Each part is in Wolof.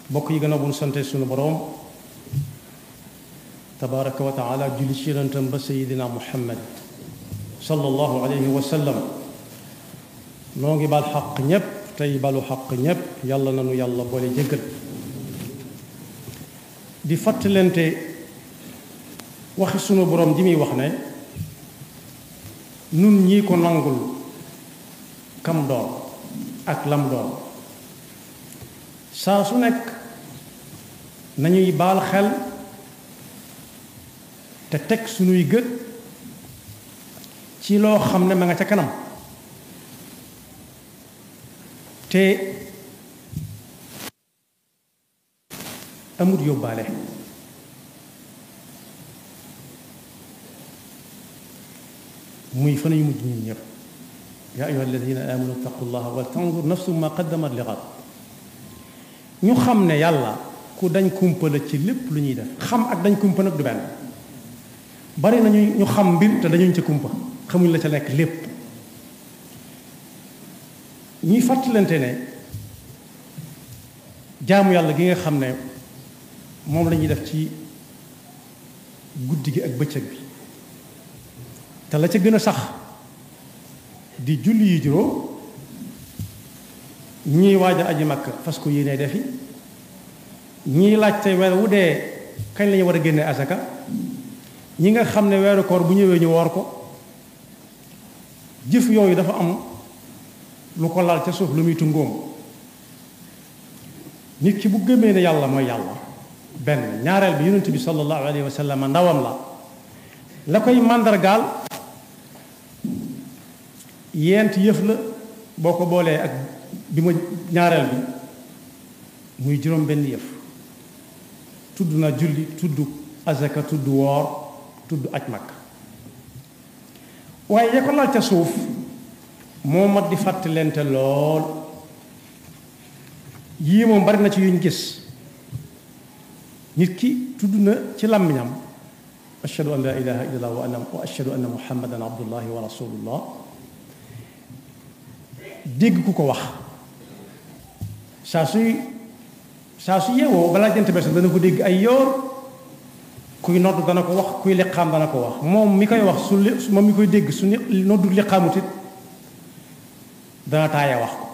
bokk yi gën a bu nu sante sunu boroom tabaraka wa taala julli ci yonentam ba sayidina muhammad sallallahu alayhi wa sallam noo ngi baal xaq ñépp tey balu xaq ñépp yàlla nanu yàlla boole jéggal di fàttalente waxi sunu boroom ji muy wax ne nun ñii ko nangul kam doon ak lam doon saa su nekk nañuy baal xel te teg sunuy gët ci loo xam ne ma nga ca kanam te amut yóbbaale muy fa nañu mujj ñun ñëpp yaa ayyuha alladina amanu ittaqullaha wal tanzur nafsum ma qaddamat li ghad ñu xam ne yàlla ku dañ kumpa la ci lépp lu ñuy def xam ak dañ kumpa nag du benn bari nañu ñu xam mbir te dañuñ ca kumpa xamuñ la ca nekk lépp ñuy fàttalante ne jaamu yàlla gi nga xam ne moom la ñuy def ci guddi gi ak bëccëg bi te la ca gën a sax di julli yi juróom ñii waaj a aji Makka fas ko yéene defi ñii laaj te weer wu dee kañ lañu war a génne asaka ñi nga xam ne weeru koor bu ñëwee ñu woor ko jëf yooyu dafa am lu ko laal ca suuf lu muy tungóom nit ki bu gëmee ne yàlla mooy yàlla benn ñaareel bi yonent bi sallallahu alayhi wa sallam ndawam la koy màndargaal yent yëf la boo ko boolee ak bi ma ñaareel bi muy juróom benn yëf tudd na julli tudd azaka tudd woor tudd aj Makka waaye ya ko laal ca suuf moo mat di fàttalente lool yii moom bari na ci yuñ gis nit ki tudd na ci làmmiñam ashhadu an la ilaha illallah wa ashhadu anna muhammadan abdullahi wa rasulullah dégg ku ko wax saa su yeewoo balaa jant bee sax dana ko dégg ay yoor kuy nodd dana ko wax kuy liqaam dana ko wax moom mi koy wax moom mi koy dégg su noddu liqaamut it dana taaya wax ko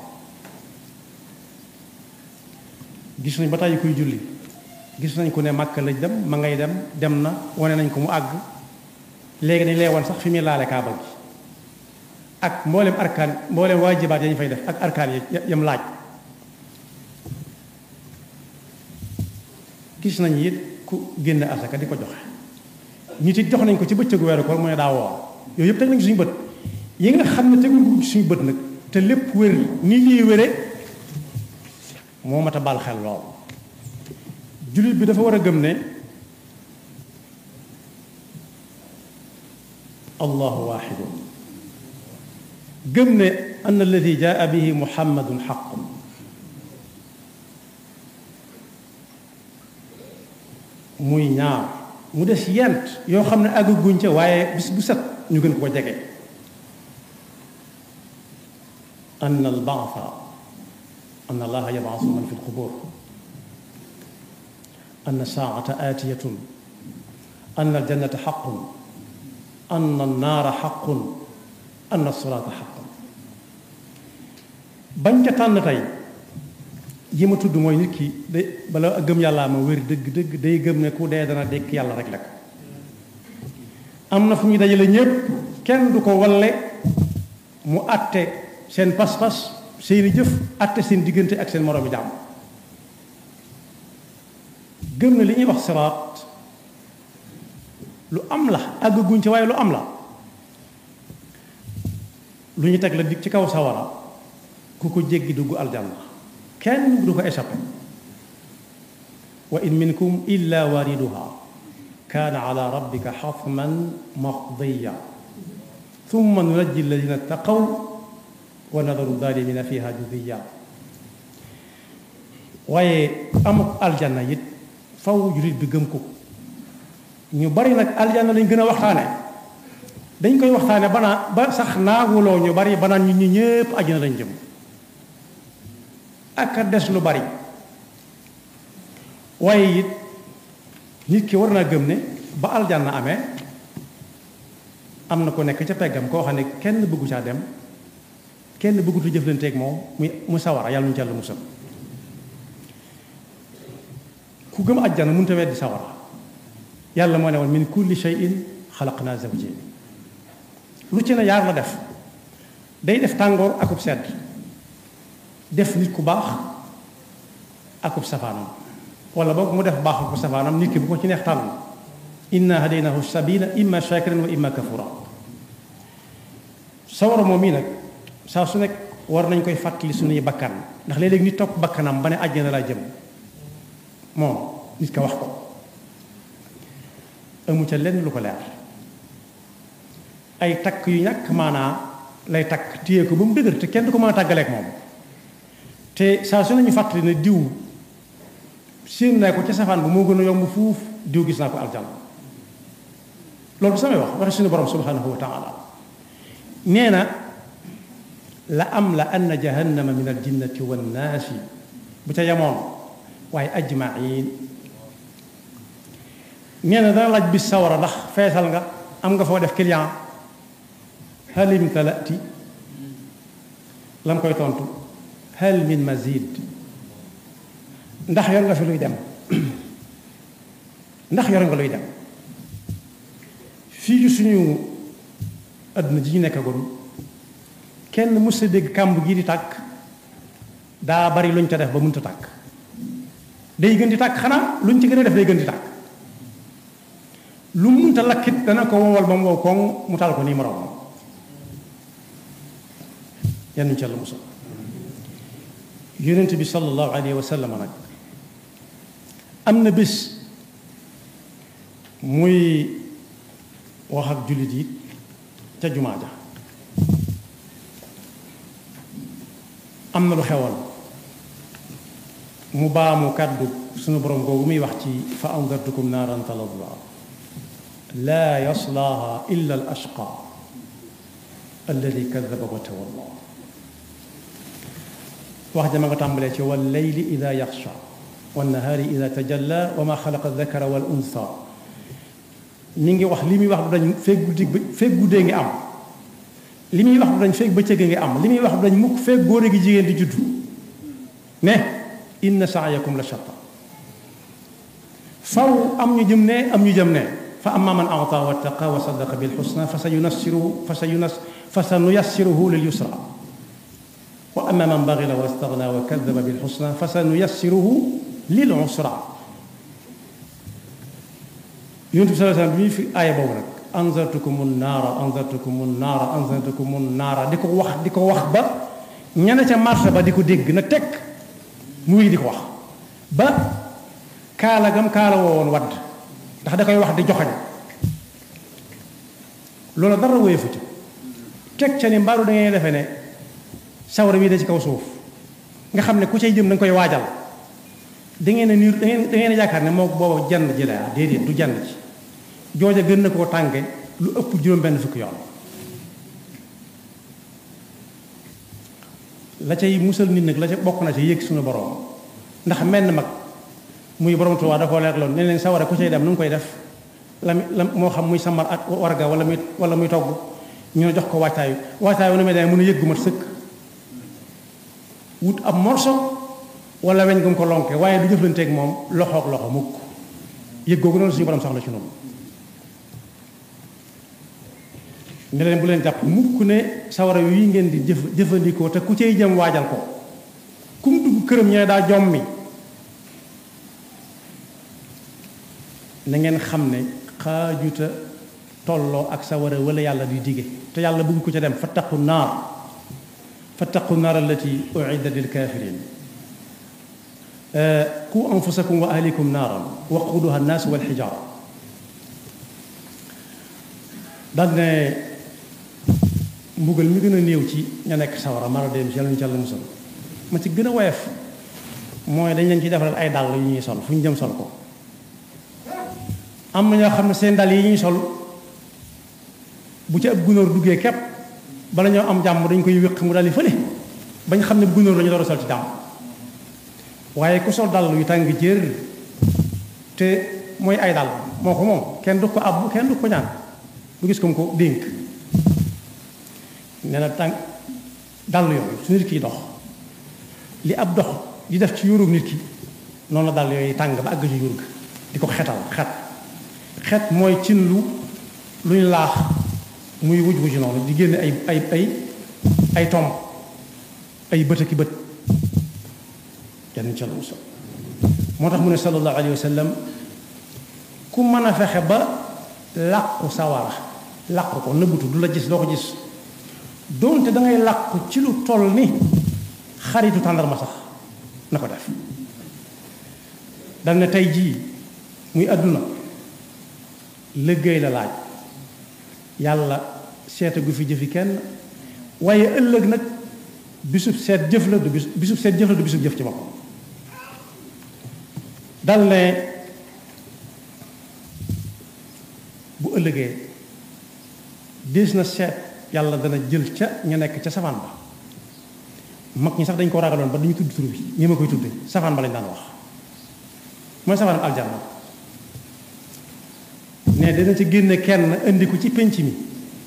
gis nañ ba tàyyi kuy julli gis nañ ko ne Màkka lañ dem ma ngay dem na wane nañ ko mu àgg léegi dañ lay wan sax fi muy laale kaaba gi ak mboolem arkaan mboolem waajibaat yañ fay def ak arkaan yam laaj gis nañ it ku génn asaka di ko joxe nit it jox nañ ko ci bëccëgu weeru koor mu ne daa woor yooyu yëpp teg nañ ko suñu bët yi nga xam ne teguñ ko suñu bët nag te lépp wér ni lii wére moo mat a bal xel lool jullit bi dafa war a gëm ne allahu waaxidu gëm ne an alladi jaa bihi muhammadun xaqun muy ñaar mu des yent yoo xam ne àgguñ ca waaye bis bu set ñu gën ko jege an albaasa an allaha yabaasu man fi lqubur an saata aatiyatun an aljannata xaqun an annaara xaqun an siraata xaqun bañ ca tànn tey yi ma tudd mooy nit ki day bala gëm yàllaa ma wér dëgg day gëm ne ku dee dana dekk yàlla rek la ko am na fu ñu dajale ñépp kenn du ko walle mu àtte seen pas-pas seeni jëf àtte seen diggante ak seen moroomi jàmm gëm ne li ñuy wax siraat lu am la àgguñ ci waaye lu am la lu ñu teg la dig ci kaw sawara ku ko jéggi dugg aljanna kenn du ko échappé wa in minkum illa wariduha kaana ala rabbika xatman maqdiya thumma nunajji alladina ttaqaw wa nadaru zalimina fiha judiya waaye amuk aljanna it faw jullit bi gëm ko ñu bari nag aljanna lañ gën a waxtaane dañ koy waxtaane ba sax naaguloo ñu bari banaan ñu ñépp àjjana lañ jëm ak a des lu bari waaye it nit ki war naa gëm ne ba aljanna amee am na ko nekk ca peggam koo xam ne kenn bëggu caa dem kenn bëggutu jëflanteeg moom mu sawara yàlla ñu ca Yàlla musal ku gëm àjjana mënut a weddi sawara yàlla moo ne woon min kulli shay'in xalaqnaa zawjayn lu ci ne yaar la def day def tàngoor akub sedd def nit ku baax akub safaanam wala boog mu def baax akub safaanam nit ki bu ko ci neex tànn inna hadaynahu sabila imma shakiran wa imma kafura sawara moom mii nag saa su nekk war nañ koy fàttali suñuy bakkan ndax léeg-léeg nit topp bakkanam ba ne àjjana laa jëm moom nit ka wax ko amu ca lenn lu ko leer ay takk yu ñàkk maanaa lay takk téye ko ba mu dëgër te kenn du ko mën a tàggaleek moom te saa su nañu fàttali ne diw séen naa ko ca safaan bu moo gën a yomb fuuf diw gis naa ko aljanna loolu samay wax waxe suñu borom subhanahu wa taala nee na la am la anna jahannama min al jinnati wan naasi bu ca yamoon waaye ajmain nee na dana laaj bis sawara ndax feesal nga am nga foo def client hal imtalati lam koy tontu hal min mazid ndax yor nga fi luy dem ndax yor nga luy dem fii suñu àdduna ji ñu nekkagoon kenn mës a dégg kàmb gii di tàkk daa bari luñ ca def ba mënta tàkk day gën di tàkk xanaa luñ ci gën a def day gën di tàkk lu mënta lakkit dana ko wowal ba mu wow koŋ mu taal ko nii moroom yan ñu ca la musal yonent bi sallallahu alayhi wa sallam nag am na bés muy wax ak jullit yi ca jumaa ja am na lu xewoon mu baamu kàddu sunu borom googu muy wax ci fa andartukum naaran talazza laa yaslaaha illa al ashqa alladi kadaba wa tawalla wax ja ma nga tàmbalee ci wal layli ida yaxsha wan nahaari ida tajalla wa ma xalaqa dakara wal unsa mi ngi wax li muy wax du dañ feeg guddee ngi am li muy wax du dañ feeg bëccëg ngi am li muy wax du dañ mukk feeg góor gi jigéen di juddu ne inna sa'yakum la shatta faw am ñu jëm ne am ñu jëm ne fa amma man a'ta wattaqa wa saddaqa bil husna fa sanuyassiruhu lil yusra wa amma man baghila wastaghna wa kadhaba bil husna fa sanuyassiruhu lil usra yonent bi sallallahu alayhi wasallam bi fi aaya boobu nag anzartukumun naara di ko wax ba ñane ca marché ba di ko dégg na tekk muy di ko wax ba kaala gam kaala woowoon wadd ndax da koy wax di joxañ loolu dara wéyefu ca teg ca ni mbaaru da ngay defe ne sawara bii da ci kaw suuf nga xam ne ku cay jëm da nga koy waajal da ngeen a niir da ngeen a yaakaar ne moo booba jand ji la déedéet du jand ci jooja gën na koo tànge lu ëpp juróom-benn fukki yoon la cay musal nit nag la ca bokk na ci yëg suñu borom ndax menn mag muy borom Tuubaa da koo leerloon ne leen sawara ku cay dem nu mu koy def la moo xam muy samar ak warga wala muy togg ñu ne jox ko waajtaayu nu muy demee mën a yëggu mat sëkk wut ab morso wala weñ gum ko lonke waaye du jëflanteeg moom loxoog loxo mukk yëg googu noonu suñu borom soxla ci noonu ne leen bu leen jàpp mukk ne sawara yi ngeen di jëfandikoo te ku cay jëm waajal ko kum dugg këram ñee daa jommi na ngeen xam ne xaajuta tolloo ak sawara wala yàlla di dige te yàlla bëgg ko ca dem fattaqu naar allati u'iddat lil kafirin qu anfusakum wa ahlikum naaran waquduha an-nas wal hijara daal ne mbugal mi gën a néew ci ña nekk sawara mara dem ci yàlla ñu ci yàlla musal ma ci gën a woyof mooy dañ leen ci defaral ay dàll yu ñuy sol fu ñu jëm sol ko am na ñoo xam ne seen dàll yi ñuy sol bu ci ab gunóor duggee képp bala ñoo am jàmm dañ koy wéq mu daldi fële bañ xam ne gunóor la ñu door a sol ci jàmm waaye ku sol dàll yu tàng jër te mooy ay dàll moo ko moom kenn du ko abbu kenn du ko ñaan bu gis ko mu ko dénk nee na tànk dàll yooyu su nit kiy dox li ab dox di def ci yuurug nit ki noonu la dàll yooyu tàng ba àgg ci yuur ga di ko xetal xet mooy cin luñ laax muy wuj wuj noonu di génne ay tomb ay bët ki bët yenn ca lu so moo tax mu ne sallallahu alayhi wa sallam ku mën a fexe ba làqu sawara làqu ko nëbbutu du la gis doo ko gis doonte da ngay làqu ci lu toll ni xaritu tàndarma sax na ko def dal ne tey jii muy àdduna liggéey la laaj yàlla seete gu fi jëfi kenn waaye ëllëg nag bisub seet jëf la du bisub seet jëf la du bisub jëf ci boppam dal ne bu ëllëgee des na seet yàlla dana jël ca ña nekk ca safaan ba mag ñi sax dañ ko ragaloon ba duñu tudd tur bi ñi ma koy tudde safaan ba lañ daan wax mooy safaanam aljanna ne dana ci génne kenn indi ko ci penc mi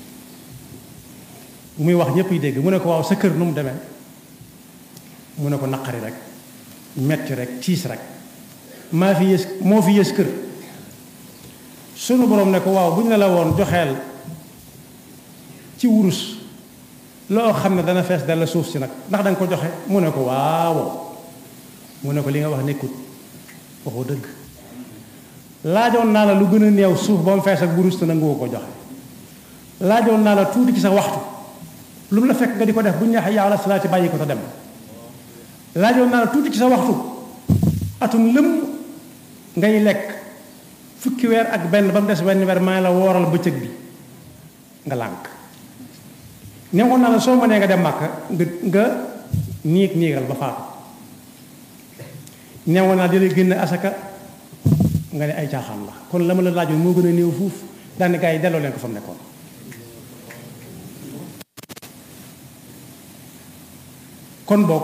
muy wax ñëpp yi dégg mu ne ko waaw sa kër nu mu demee mu ne ko naqari rek metti rek tiis rek maa fi yées moo fi yées kër sunu borom ne ko waaw bu ñu la woon joxeel ci wurus loo xam ne dana fees dal la suuf si nag ndax da nga ko joxe mu ne ko waaw mu ne ko li nga wax nekkut waxoo dëgg laajoon naa la lu gën a néew suuf ba mu fees ak wurus te nanguwoo ko joxe laajoon naa la tuuti ci sa waxtu lu mu la fekk nga di ko def bu ñu neexee yàlla salaati bàyyi ko te dem laajoon naa la tuuti ci sa waxtu atum lëm ngay lekk fukki weer ak benn ba mu des wenn weer maa la wooral bëccëg bi nga lànk neexoon naa la soo mënee nga dem màkka nga niigal ba faatu neexoon naa di la génne asaka nga ne ay caaxaan la kon la ma la laajoon moo gën a néew fuuf daane gaa yi delloo leen ko fa mu nekkoon kon boog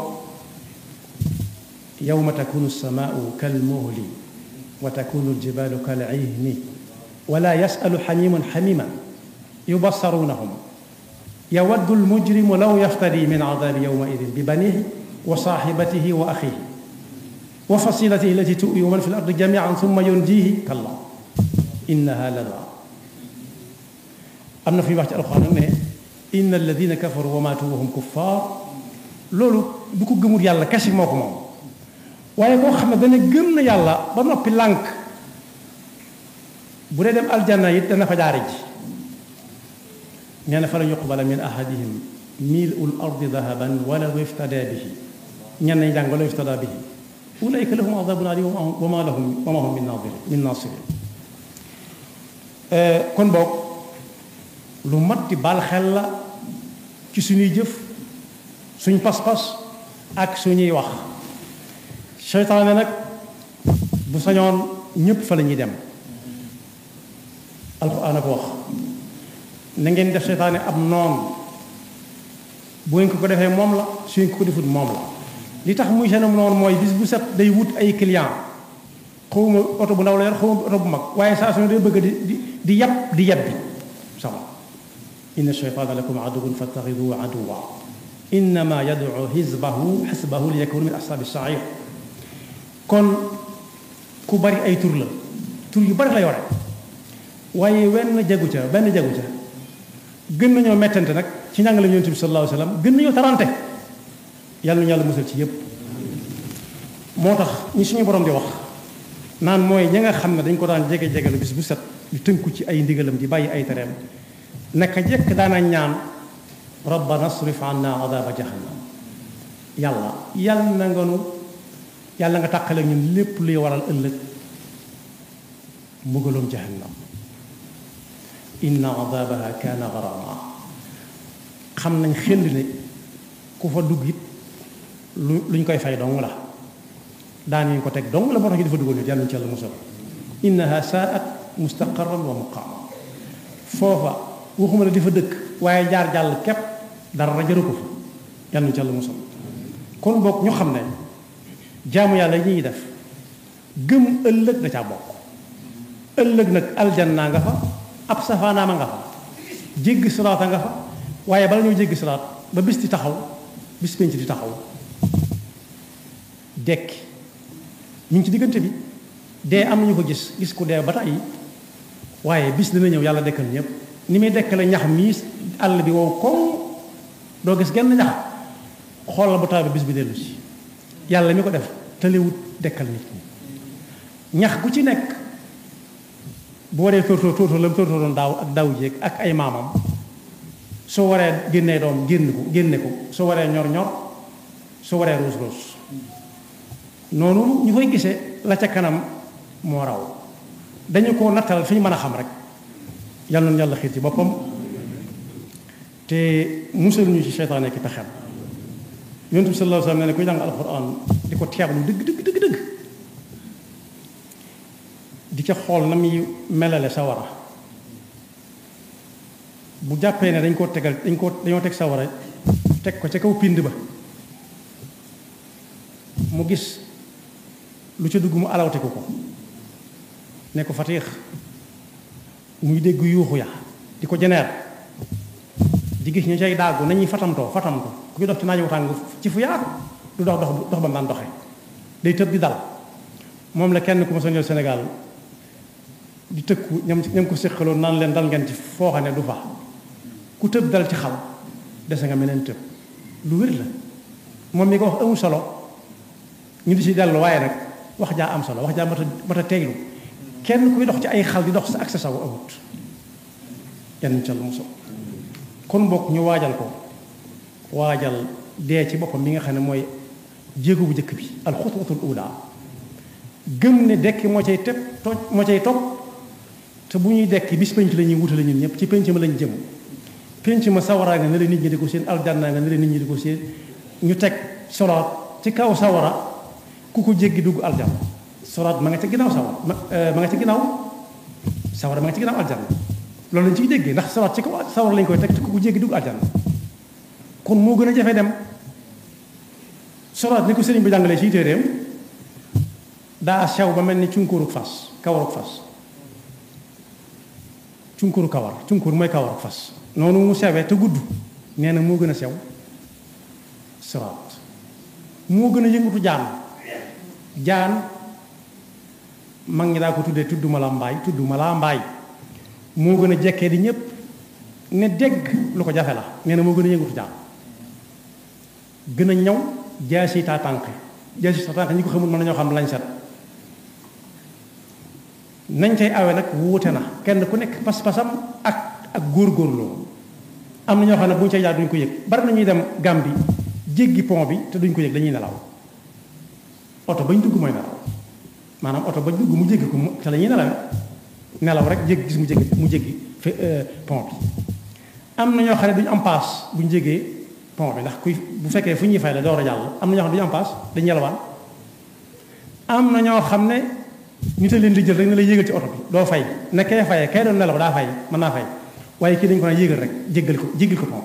yawma takunu samaau kalmuhli wa takunu aljibalu kalihni wala yasalu xamimun xamiman yubassarunahum yawaddu almujrimu law yaftadi min adabi yawmaidin bi banihi wa saaxibatihi wa axihi wa fasilatihi allati tuwi man fi lardi jamian summa yunjihi kalla innaha lada am na fi wax ci alxuraan ne inna alladina kafaru wa maatu wa hum kuffar loolu du ko gëmul yàlla kese moo ko moom waaye koo xam ne dana gëm na yàlla ba noppi lànk bu dee dem aljanna it dana fa jaare ji nee na fa la yuqbala min ahadihim mil'ul ardi dahaban wala iftada bihi ñenn ñi jàng wala iftada bihi ulaika lahum adabun alim wa ma hum min nasirin kon boog lu mat di bal xel la ci suñuy jëf suñ pas-pas ak suñuy wax seytaane nag bu sañoon ñépp fa la ñuy dem alxuraan a ko wax na ngeen def seytaane ab noon bu ngeen ko defee moom la su ngeen ko defut moom la li tax muy seenam noonu mooy bis bu set day wut ay client xawma oto bu ndaw la yor xawma oto bu mag waaye saa su ne day bëgg di yab bi sama inna sheytaana lakum aduwwun fattaxiduhu aduwwa innama yad'u xisbahu li yakunu min ashaabi sa'iir kon ku bari ay tur la tur yu bari la yore waaye benn jagu ca gën nañoo mettante nag ci njàngale Yonent bi sallallahu alayhi wa sallam gën nañoo tarante yàlla na yàlla musal ci yépp moo tax ñi suñu borom di wax naan mooy ña nga xam ne dañ ko daan jege-jegelu bis bu set di tënku ci ay ndigalam di bàyyi ay tereem naka jekk daana ñaan rabbana asrif anna adaba jahannam yàlla nga tàqale ñun lépp luy waral ëllëg mbugalum jahannam inna adabaha kaana garama xam nañ xel ne ku fa dugg it luñ koy fay dong la daan ñu ko teg dong la moo tax ñu dafa dugal nit yàlla ñu ci yàlla musal innaha saat mustaqarran wa muqaama foofa waxuma la di fa dëkk waaye jaar jàll képp dara jëru ko fa yàlla ñu ci yàlla musal kon bokk ñu xam ne jaamu yàlla yi ñuy def gëm ëllëg da caa bokk ëllëg nag aljanna nga fa ab safaanaama nga fa jéggi siraata nga fa waaye bala ñoo jéggi siraat ba bis di taxaw bis penc di taxaw dekki ñu ngi ci diggante bi dee am nañu ko gis ku dee ba tàyyi waaye bis dina ñëw yàlla dekkal ñëpp ni muy dekkale ñax mii àll bi wow koŋ doo gis genn ñax xoolal bu taw bi bis bi dellu si yàlla mi ko def tëlewut dekkal nit ñi ñax gu ci nekk bu waree tóortóor la mu tóortóoroon daaw ak daaw jéeg ak ay maamam soo waree génnee doom génne ko soo waree ñor soo waree ruus noonu ñu koy gisee la ca kanam moo raw dañu ko nattal fi ñu mën a xam rek yàlla na yàlla xiir ci boppam te musal ñu ci seytaane ki pexem yonent bi sallallahu alayhi wa sallam ne kuy jàng alxuraan di ko teeblu dëgg di ca xool na muy melale sawara bu jàppee ne dañoo teg sawara teg ko ca kaw pind ba mu gis lu ca dugg mu alawteku ko ne ko fatiix muy dégg yuuxu ya di ko jeneer di gis ñu cay daagu nañuy fatamtoo ku ci dox ci naaj wu tàng ci fu yaatu du dox ba mu daan doxe day tëb di dal moom la kenn ku ma soññal Sénégal di tëkku ñam ko séqaloon naan leen dal ngeen ci foo xam ne du fa ku tëb dal ci xal dese nga meneen tëb lu wér la moom mi ko wax amul solo ñu di ci dellu waaye nag wax jaa am solo wax jaa mat a teeglu kenn kuy dox ci ay xal di dox sa ak sa saw amut yenn ca lu mu so kon bokk ñu waajal dee ci boppam mi nga xam ne mooy jéego bu njëkk bi alxutwatul ula gëm ne dekki moo cay topp te bu ñuy dekki bis penc la ñuy wutale ñun ñëpp ci penc ma lañ jëm penc ma sawara nga ne la nit ñi di ko seen aljanna nga ne la nit ñi di ko seen ñu teg solaat ci kaw sawara ku ko jéggi dugg aljanna solaat ma nga ca ginnaaw sawara ma nga ca ginnaaw sawara ma nga ca ginnaaw aljanna loolu lañ ciy déggee ndax solaat ci kaw sawara lañ koy teg te ku ko jéggi dugg aljanna kon moo gën a jafe dem solaat ni ko sëriñ bi jàngalee ci téeréem daa sew ba mel ni cunkóoruk fas kawaruk fas cunkóor mooy kawaruk fas noonu mu sewee te gudd nee na moo gën a sew solaat moo gën a yëngutu jaan mag ñi daa ko tuddee tudd ma la mbaay moo gën a jekkee di ñépp ne dégg lu ko jafe la nee na moo gën a yëngutu jaan gën a ñaw jaasi taa tànk ñi ko xamul mën nañoo xam lañ set nañ cay awe nag wuute na kenn ku nekk pas-pasam ak góorgóorloo am na ñoo xam ne bu ñu cay jaar duñ ko yëg bari na ñuy dem Gàmbi jéggi pont bi te duñ ko yëg dañuy nelaw oto bañ dugg mooy nelaw maanaam oto bañ dugg mu jéggi ko te la ñuy nelaw rek jéggi gis mu jéggi pont bi am na ñoo xam ne duñu am paas buñ jéggee pont bi ndax bu fekkee fu ñuy fay la door a jàll am na ñoo xam ne duñu am paas dañu yelwaan am na ñoo xam ne ñu te leen di jël rek ne la yéegal ci oto bi doo fay ne kay fayee kay doon nelaw daa fay mën naa fay waaye kii dañu ko naan yéegal rek jéggil ko pont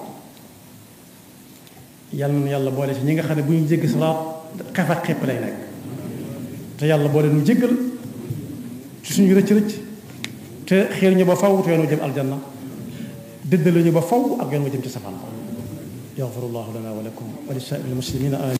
yàlla boole ci ñi nga xam ne bu ñu jéggi salaat xef ak xepp lay nekk te yàlla boole nu jéggal ci suñu rëcc te xeer ñu ba faw te yoon wu jëm aljanna dëddale ñu ba faw ak yoon wu jëm ci safaan yaxfirullahu lana wa lakum wa li saa'iril muslimina